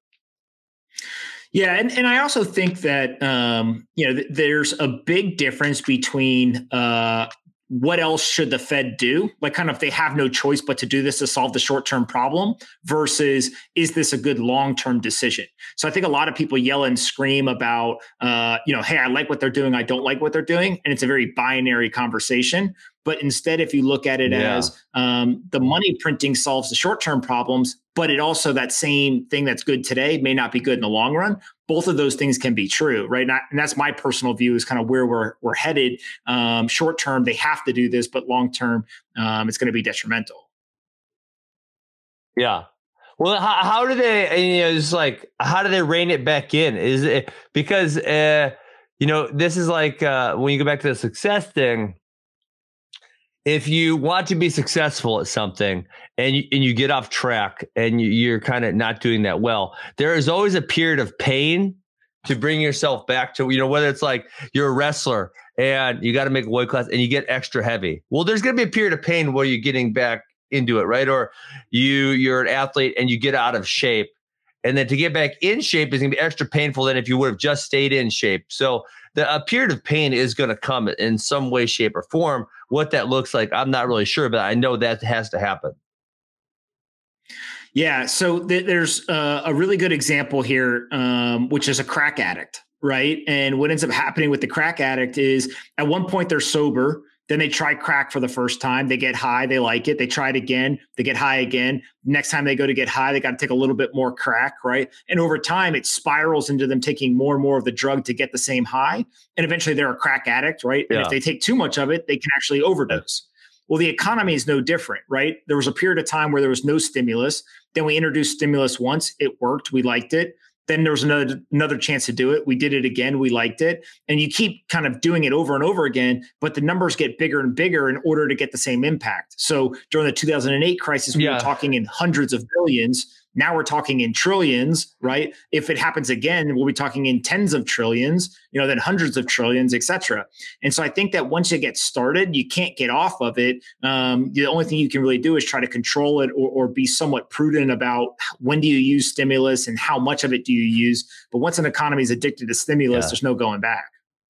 Yeah. And, and I also think that, um, you know, th- there's a big difference between uh, what else should the Fed do? Like, kind of, they have no choice but to do this to solve the short-term problem versus, is this a good long-term decision? So I think a lot of people yell and scream about, uh, you know, hey, I like what they're doing, I don't like what they're doing. And it's a very binary conversation. But instead, if you look at it yeah. as um, the money printing solves the short-term problems, but it also, that same thing that's good today may not be good in the long run. Both of those things can be true, right? And, I, and that's my personal view, is kind of where we're we're headed. Um, short term, they have to do this, but long term, um, it's going to be detrimental. Yeah. Well, how, how do they? You know, it's like, how do they rein it back in? Is it because uh, you know, this is like uh, when you go back to the success thing. If you want to be successful at something and you, and you get off track and you, you're kind of not doing that well, there is always a period of pain to bring yourself back to, you know, whether it's like you're a wrestler and you got to make a weight class and you get extra heavy. Well, there's going to be a period of pain where you're getting back into it, right? Or you, you're an athlete and you get out of shape And then to get back in shape is going to be extra painful than if you would have just stayed in shape. So the a period of pain is going to come in some way, shape, or form. What that looks like, I'm not really sure, but I know that has to happen. Yeah. So th- there's uh, a really good example here, um, which is a crack addict, right? And what ends up happening with the crack addict is at one point they're sober. Then they try crack for the first time. They get high. They like it. They try it again. They get high again. Next time they go to get high, they got to take a little bit more crack, right? And over time, it spirals into them taking more and more of the drug to get the same high. And eventually they're a crack addict, right? And Yeah. if they take too much of it, they can actually overdose. Well, the economy is no different, right? There was a period of time where there was no stimulus. Then we introduced stimulus once. It worked. We liked it. Then there was another another chance to do it. We did it again. We liked it. And you keep kind of doing it over and over again, but the numbers get bigger and bigger in order to get the same impact. So during the two thousand eight crisis, we Yeah. were talking in hundreds of billions. Now we're talking in trillions, right? If it happens again, we'll be talking in tens of trillions, you know, then hundreds of trillions, et cetera. And so I think that once you get started, you can't get off of it. Um, the only thing you can really do is try to control it or, or be somewhat prudent about when do you use stimulus and how much of it do you use. But once an economy is addicted to stimulus, Yeah. there's no going back.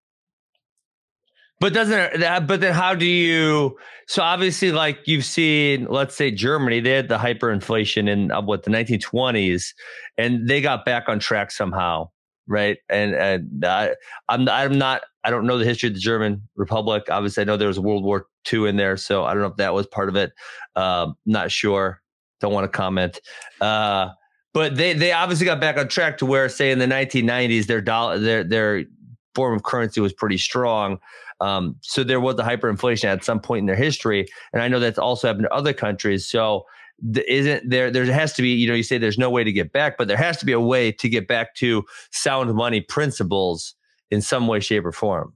But doesn't that, but then how do you, so obviously like you've seen, let's say Germany, they had the hyperinflation in uh, what the nineteen twenties and they got back on track somehow. Right. And, and I, I'm, I'm not, I don't know the history of the German Republic. Obviously I know there was World War Two in there. So I don't know if that was part of it. Um, not sure. Don't want to comment. Uh, but they, they obviously got back on track to where, say in the nineteen nineties, their dollar, their, their form of currency was pretty strong. Um, so there was a hyperinflation at some point in their history. And I know that's also happened to other countries. So th- isn't there, there has to be, you know, you say there's no way to get back, but there has to be a way to get back to sound money principles in some way, shape, or form.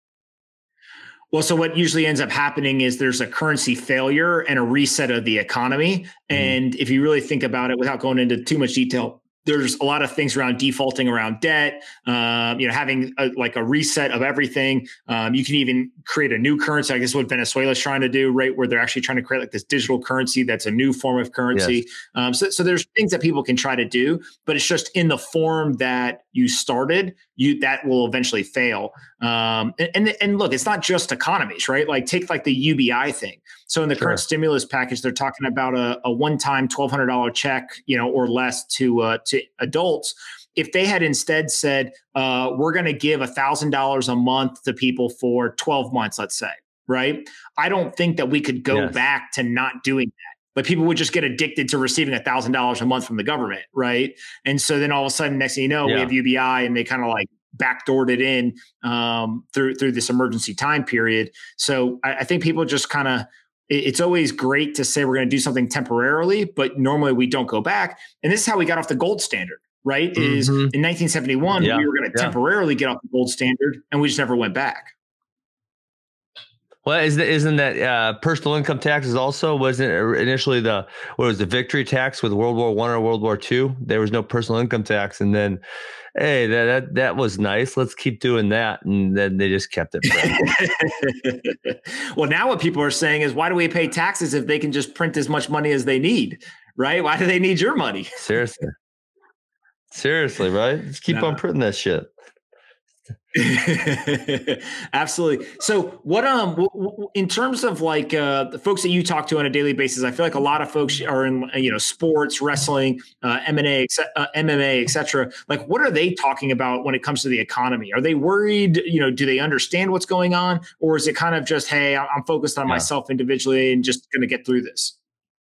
Well, so what usually ends up happening is there's a currency failure and a reset of the economy. Mm-hmm. And if you really think about it without going into too much detail, there's a lot of things around defaulting around debt, um, you know, having a, like a reset of everything. Um, you can even create a new currency. I guess what Venezuela's trying to do, right? Where they're actually trying to create like this digital currency that's a new form of currency. Yes. Um, so, so there's things that people can try to do, but it's just in the form that you started, you that will eventually fail. Um, and, and and look, it's not just economies, right? Like take like the U B I thing. So in the sure. current stimulus package, they're talking about a, a one-time twelve hundred dollars check, you know, or less to uh, to adults. If they had instead said, uh, we're going to give one thousand dollars a month to people for twelve months, let's say, right? I don't think that we could go yes. back to not doing that. But people would just get addicted to receiving one thousand dollars a month from the government, right? And so then all of a sudden, next thing you know, yeah. we have U B I and they kind of like backdoored it in um, through through this emergency time period. So I, I think people just kind of, it's always great to say we're going to do something temporarily, but normally we don't go back. And this is how we got off the gold standard, right? Mm-hmm. Is in nineteen seventy-one, yeah. we were going to yeah. temporarily get off the gold standard and we just never went back. Well, isn't, isn't that uh, personal income taxes also? Wasn't initially the, what was the victory tax with World War One or World War Two? There was no personal income tax. And then, hey, that, that that was nice. Let's keep doing that. And then they just kept it. Well, now what people are saying is, why do we pay taxes if they can just print as much money as they need, right? Why do they need your money? Seriously. Seriously, right? Just keep no. on printing that shit. Absolutely. So what, um, w- w- in terms of like, uh, the folks that you talk to on a daily basis, I feel like a lot of folks are in, you know, sports, wrestling, uh, M and A, uh, M M A, et cetera. Like, what are they talking about when it comes to the economy? Are they worried? You know, do they understand what's going on? Or is it kind of just, hey, I'm focused on yeah. myself individually and just going to get through this?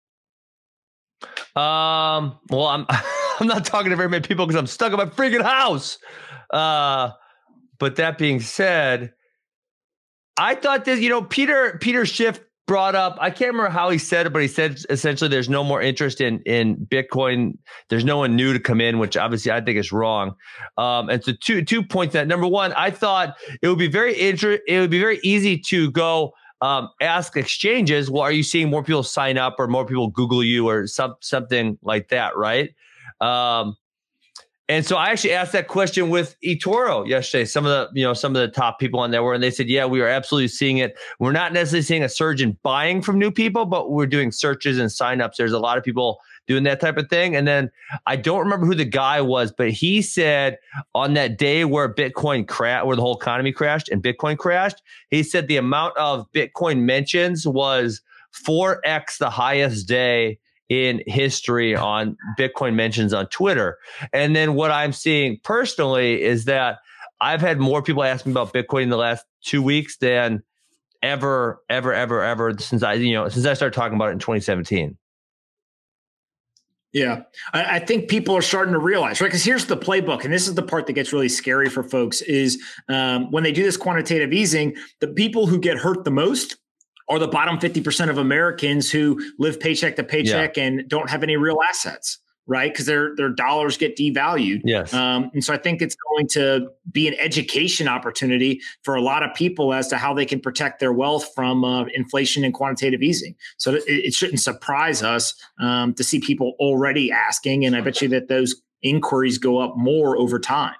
Um, well, I'm, I'm not talking to very many people because I'm stuck in my freaking house. Uh, But that being said, I thought that, you know, Peter Peter Schiff brought up, I can't remember how he said it, but he said essentially there's no more interest in in Bitcoin. There's no one new to come in, which obviously I think is wrong. Um, and so two two points that number one, I thought it would be very inter- it would be very easy to go um, ask exchanges, well, are you seeing more people sign up or more people Google you or some, something like that, right? Um, And so I actually asked that question with eToro yesterday. Some of the, you know, some of the top people on there were, and they said, yeah, we are absolutely seeing it. We're not necessarily seeing a surge in buying from new people, but we're doing searches and signups. There's a lot of people doing that type of thing. And then I don't remember who the guy was, but he said on that day where Bitcoin crashed, where the whole economy crashed and Bitcoin crashed, he said the amount of Bitcoin mentions was four X the highest day in history on Bitcoin mentions on Twitter. And then what I'm seeing personally is that I've had more people ask me about Bitcoin in the last two weeks than ever, ever, ever, ever since I, you know, since I started talking about it in twenty seventeen. Yeah, I, I think people are starting to realize, right? Because here's the playbook, and this is the part that gets really scary for folks is um, when they do this quantitative easing, the people who get hurt the most are the bottom fifty percent of Americans who live paycheck to paycheck yeah. and don't have any real assets, right? Because their their dollars get devalued. Yes. Um, and so I think it's going to be an education opportunity for a lot of people as to how they can protect their wealth from uh, inflation and quantitative easing. So it, it shouldn't surprise us um, to see people already asking. And I bet you that those inquiries go up more over time.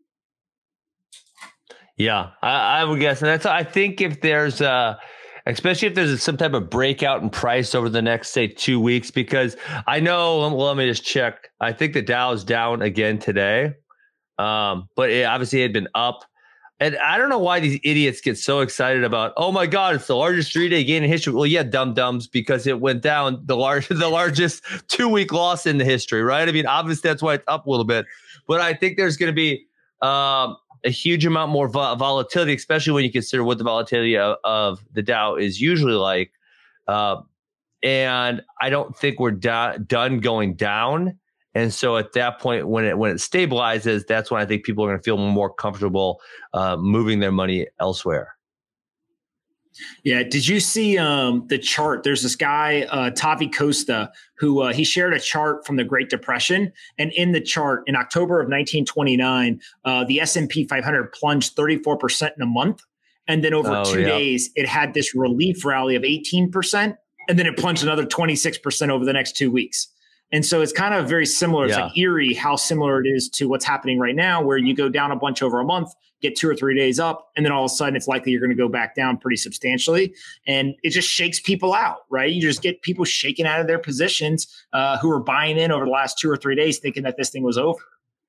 Yeah, I, I would guess. And that's, I think if there's a, especially if there's some type of breakout in price over the next, say, two weeks, because I know, well, let me just check. I think the Dow is down again today, um, but it obviously had been up. And I don't know why these idiots get so excited about, oh my God, it's the largest three-day gain in history. Well, yeah, dum-dums, because it went down the large, the largest two-week loss in the history, right? I mean, obviously that's why it's up a little bit. But I think there's going to be um, a huge amount more vo- volatility, especially when you consider what the volatility of, of the Dow is usually like. Uh, and I don't think we're do- done going down. And so at that point, when it when it stabilizes, that's when I think people are going to feel more comfortable uh, moving their money elsewhere. Yeah. Did you see um, the chart? There's this guy, uh, Tavi Costa, who uh, he shared a chart from the Great Depression. And in the chart, in October of nineteen twenty-nine, uh, the S and P five hundred plunged thirty-four percent in a month. And then over oh, two yeah. days, it had this relief rally of eighteen percent. And then it plunged another twenty-six percent over the next two weeks. And so it's kind of very similar. It's yeah. like eerie how similar it is to what's happening right now, where you go down a bunch over a month, get two or three days up, and then all of a sudden it's likely you're going to go back down pretty substantially. And it just shakes people out, right? You just get people shaking out of their positions uh, who are buying in over the last two or three days thinking that this thing was over.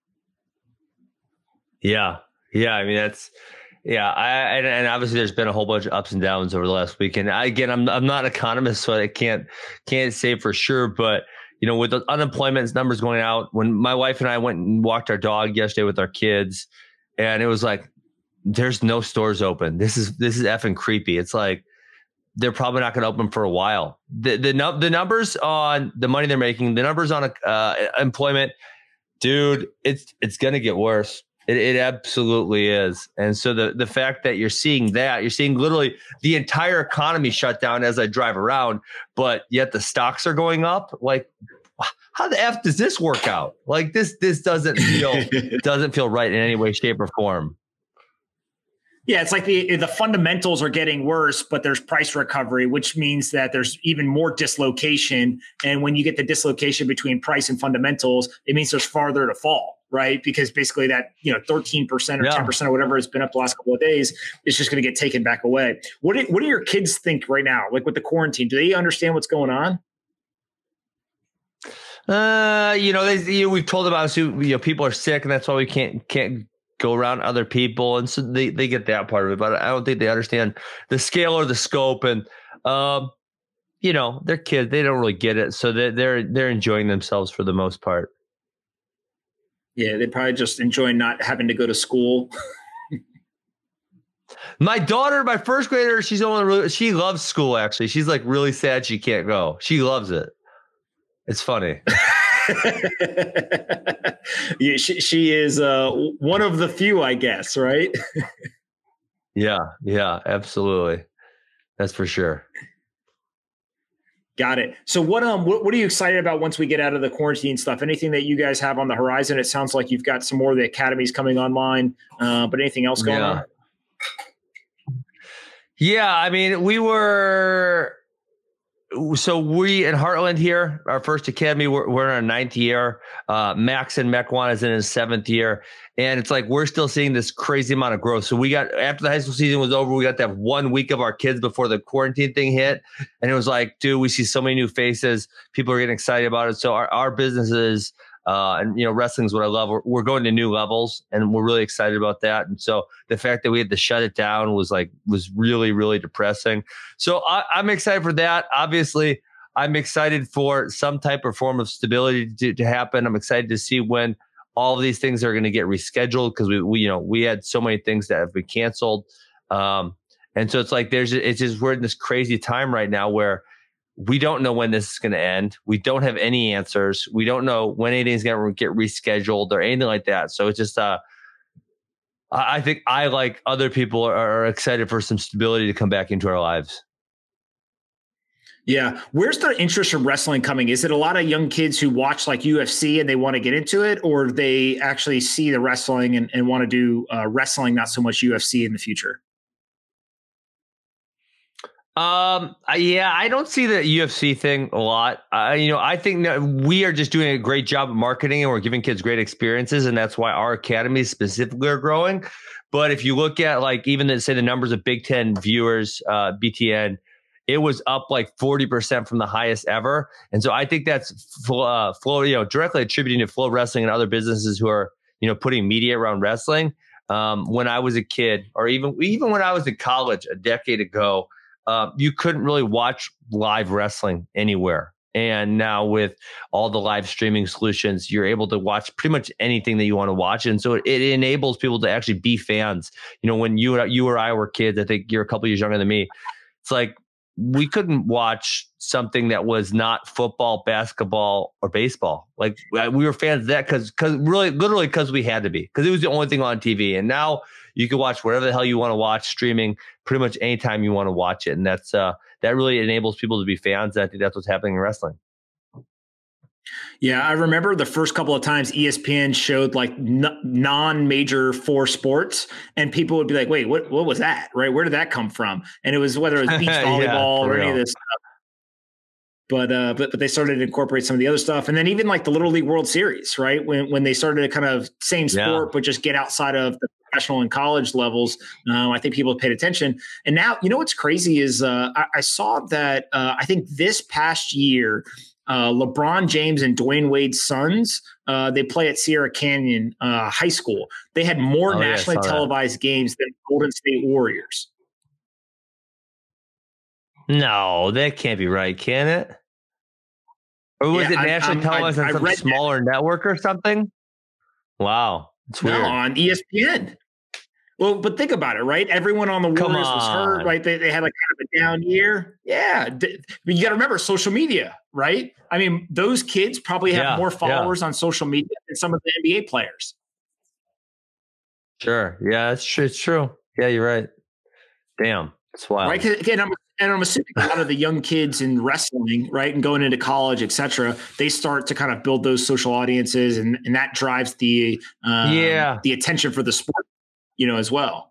Yeah. Yeah. I mean, that's, yeah. I, and, and obviously there's been a whole bunch of ups and downs over the last week. And I, again, I'm, I'm not an economist, so I can't, can't say for sure, but you know, with the unemployment numbers going out, when my wife and I went and walked our dog yesterday with our kids, and it was like, there's no stores open. This is this is effing creepy. It's like they're probably not going to open for a while. The the the numbers on the money they're making, the numbers on uh, employment, dude, it's it's going to get worse. It, it absolutely is. And so the the fact that you're seeing that, you're seeing literally the entire economy shut down as I drive around, but yet the stocks are going up. Like, how the F does this work out? Like this, this doesn't feel doesn't feel right in any way, shape, or form. Yeah, it's like the the fundamentals are getting worse, but there's price recovery, which means that there's even more dislocation. And when you get the dislocation between price and fundamentals, it means there's farther to fall, right? Because basically that, you know, thirteen percent or yeah. ten percent or whatever has been up the last couple of days is just going to get taken back away. What do, what do your kids think right now? Like with the quarantine, do they understand what's going on? Uh, you know, they, you know, we've told them about, you know, people are sick and that's why we can't, can't go around other people. And so they, they get that part of it, but I don't think they understand the scale or the scope. And, um, you know, they're kids, they don't really get it. So they're, they're, they're enjoying themselves for the most part. Yeah. They probably just enjoy not having to go to school. My daughter, my first grader, she's only really, she loves school. Actually. She's like really sad she can't go. She loves it. It's funny. yeah, she, she is uh, one of the few, I guess, right? yeah, yeah, absolutely. That's for sure. Got it. So what um what, what are you excited about once we get out of the quarantine stuff? Anything that you guys have on the horizon? It sounds like you've got some more of the academies coming online, uh, but anything else going yeah. on? Yeah, I mean, we were so we in Heartland here, our first academy, we're, we're in our ninth year. Uh, Max and Mequon is in his seventh year. And it's like, we're still seeing this crazy amount of growth. So we got, after the high school season was over, we got to have one week of our kids before the quarantine thing hit. And it was like, dude, we see so many new faces. People are getting excited about it. So our, our businesses, Uh, and, you know, wrestling is what I love. We're, we're going to new levels and we're really excited about that. And so the fact that we had to shut it down was like, was really, really depressing. So I, I'm excited for that. Obviously, I'm excited for some type of form of stability to, to happen. I'm excited to see when all of these things are going to get rescheduled because we, we, you know, we had so many things that have been canceled. Um, and so it's like, there's, it's just, we're in this crazy time right now where we don't know when this is going to end. We don't have any answers. We don't know when anything's going to get rescheduled or anything like that. So it's just, uh, I think I, like other people, are excited for some stability to come back into our lives. Yeah. Where's the interest in wrestling coming? Is it a lot of young kids who watch like U F C and they want to get into it, or they actually see the wrestling and, and want to do uh, wrestling, not so much U F C in the future? Um, yeah, I don't see the U F C thing a lot. Uh, you know, I think that we are just doing a great job of marketing and we're giving kids great experiences. And that's why our academies specifically are growing. But if you look at like, even the, say the numbers of Big Ten viewers, uh, B T N, it was up like forty percent from the highest ever. And so I think that's uh, flow, you know, directly attributing to Flow Wrestling and other businesses who are, you know, putting media around wrestling. Um, when I was a kid, or even, even when I was in college a decade ago, Uh, you couldn't really watch live wrestling anywhere. And now with all the live streaming solutions, you're able to watch pretty much anything that you want to watch. And so it, it enables people to actually be fans. You know, when you, you or I were kids, I think you're a couple years younger than me. It's like, we couldn't watch something that was not football, basketball, or baseball. Like we were fans of that because, because really, literally because we had to be, because it was the only thing on T V. And now you can watch whatever the hell you want to watch streaming pretty much anytime you want to watch it. And that's, uh, that really enables people to be fans. I think that's what's happening in wrestling. Yeah, I remember the first couple of times E S P N showed like n- non-major four sports, and people would be like, "Wait, what? What was that? Right? Where did that come from?" And it was whether it was beach volleyball yeah, or real. any of this stuff. But uh, but but they started to incorporate some of the other stuff, and then even like the Little League World Series, right? When when they started to kind of same sport, yeah. but just get outside of the professional and college levels, uh, I think people paid attention. And now, you know what's crazy is uh, I, I saw that uh, I think this past year. Uh, LeBron James and Dwayne Wade's sons, uh, they play at Sierra Canyon uh, High School. They had more oh, nationally yeah, televised that. games than Golden State Warriors. No, that can't be right, can it? Or was yeah, it nationally I, televised I, on I some smaller that. network or something? Wow, it's weird. No, on E S P N. Well, but think about it, right? Everyone on the Come Warriors on. was hurt, right? They, they had like kind of a down year. Yeah. You got to remember social media, right? I mean, those kids probably have yeah, more followers yeah. on social media than some of the N B A players. Sure. Yeah, it's true. It's true. Yeah, you're right. Damn. It's wild. Right. Again, I'm, and I'm assuming a lot of the young kids in wrestling, right, and going into college, et cetera, they start to kind of build those social audiences, and, and that drives the um, yeah. the attention for the sport, you know, as well.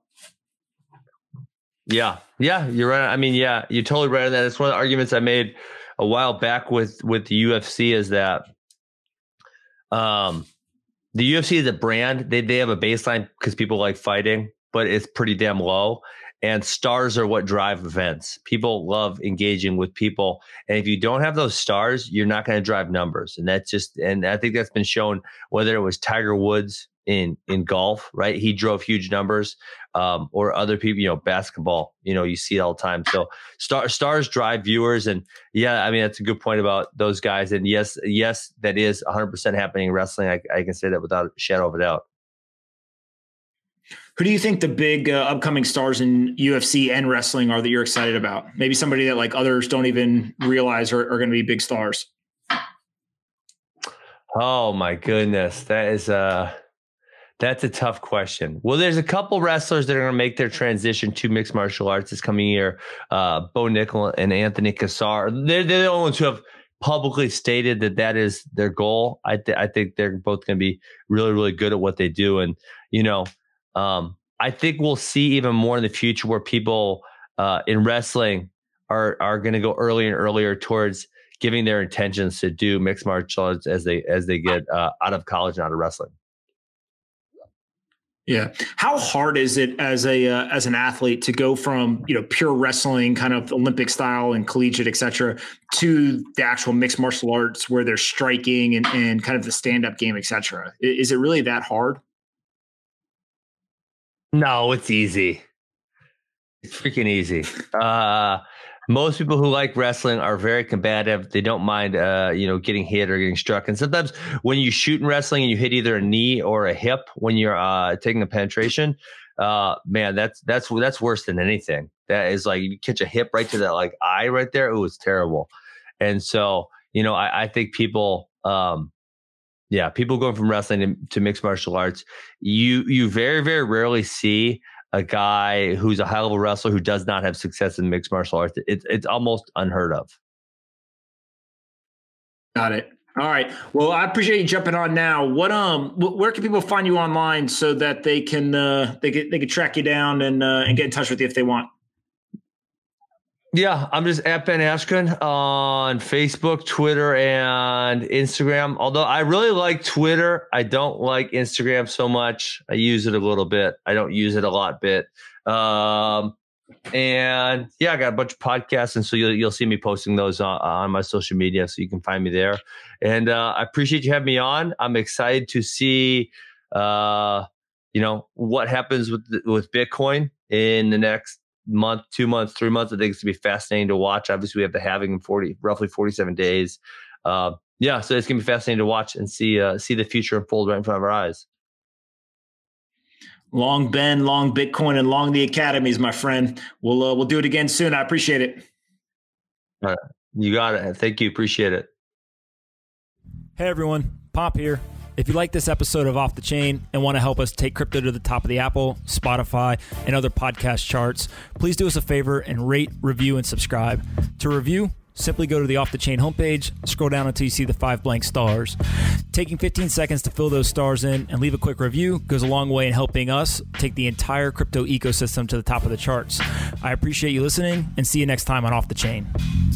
Yeah. Yeah, you're right. I mean, yeah, you're totally right on that. It's one of the arguments I made a while back with, with the U F C is that um, the U F C is a brand. They, they have a baseline because people like fighting, but it's pretty damn low. And stars are what drive events. People love engaging with people. And if you don't have those stars, you're not going to drive numbers. And that's just, and I think that's been shown, whether it was Tiger Woods in, in golf, right? He drove huge numbers, um, or other people, you know, basketball, you know, you see it all the time. So star, stars drive viewers. And yeah, I mean, that's a good point about those guys. And yes, yes, that is one hundred percent happening in wrestling. I, I can say that without a shadow of a doubt. Who do you think the big uh, upcoming stars in U F C and wrestling are that you're excited about? Maybe somebody that like others don't even realize are, are going to be big stars. Oh my goodness. That is a, that's a tough question. Well, there's a couple wrestlers that are going to make their transition to mixed martial arts this coming year. Uh, Bo Nickel and Anthony Cassar. They're, they're the only ones who have publicly stated that that is their goal. I, th- I think they're both going to be really, really good at what they do. And, you know, Um, I think we'll see even more in the future where people uh, in wrestling are are going to go earlier and earlier towards giving their intentions to do mixed martial arts as they as they get uh, out of college and out of wrestling. Yeah. How hard is it as a uh, as an athlete to go from, you know, pure wrestling, kind of Olympic style and collegiate, et cetera, to the actual mixed martial arts where they're striking and, and kind of the stand-up game, et cetera? Is it really that hard? No, it's easy. It's freaking easy. Uh, most people who like wrestling are very combative. They don't mind, uh, you know, getting hit or getting struck. And sometimes when you shoot in wrestling and you hit either a knee or a hip when you're uh, taking a penetration, uh, man, that's that's that's worse than anything. That is like you catch a hip right to that like eye right there. It was terrible. And so, you know, I, I think people, um, yeah, people going from wrestling to, to mixed martial arts, you you very very rarely see a guy who's a high level wrestler who does not have success in mixed martial arts. It's it's almost unheard of. Got it. All right. Well, I appreciate you jumping on now. What um, where can people find you online so that they can uh, they can they can track you down and uh, and get in touch with you if they want? Yeah, I'm just at Ben Askren on Facebook, Twitter, and Instagram. Although I really like Twitter, I don't like Instagram so much. I use it a little bit. I don't use it a lot bit. Um, and yeah, I got a bunch of podcasts, and so you'll you'll see me posting those on, on my social media, so you can find me there. And uh, I appreciate you having me on. I'm excited to see, uh, you know, what happens with with Bitcoin in the next month, two months, three months. I think it's gonna be fascinating to watch. Obviously, we have the halving in forty, roughly forty-seven days. Uh, yeah, so it's gonna be fascinating to watch and see uh, see the future unfold right in front of our eyes. Long Ben, long Bitcoin, and long the academies, my friend. We'll uh, we'll do it again soon. I appreciate it. All right, you got it. Thank you. Appreciate it. Hey everyone, Pop here. If you like this episode of Off the Chain and want to help us take crypto to the top of the Apple, Spotify, and other podcast charts, please do us a favor and rate, review, and subscribe. To review, simply go to the Off the Chain homepage, scroll down until you see the five blank stars. Taking fifteen seconds to fill those stars in and leave a quick review goes a long way in helping us take the entire crypto ecosystem to the top of the charts. I appreciate you listening and see you next time on Off the Chain.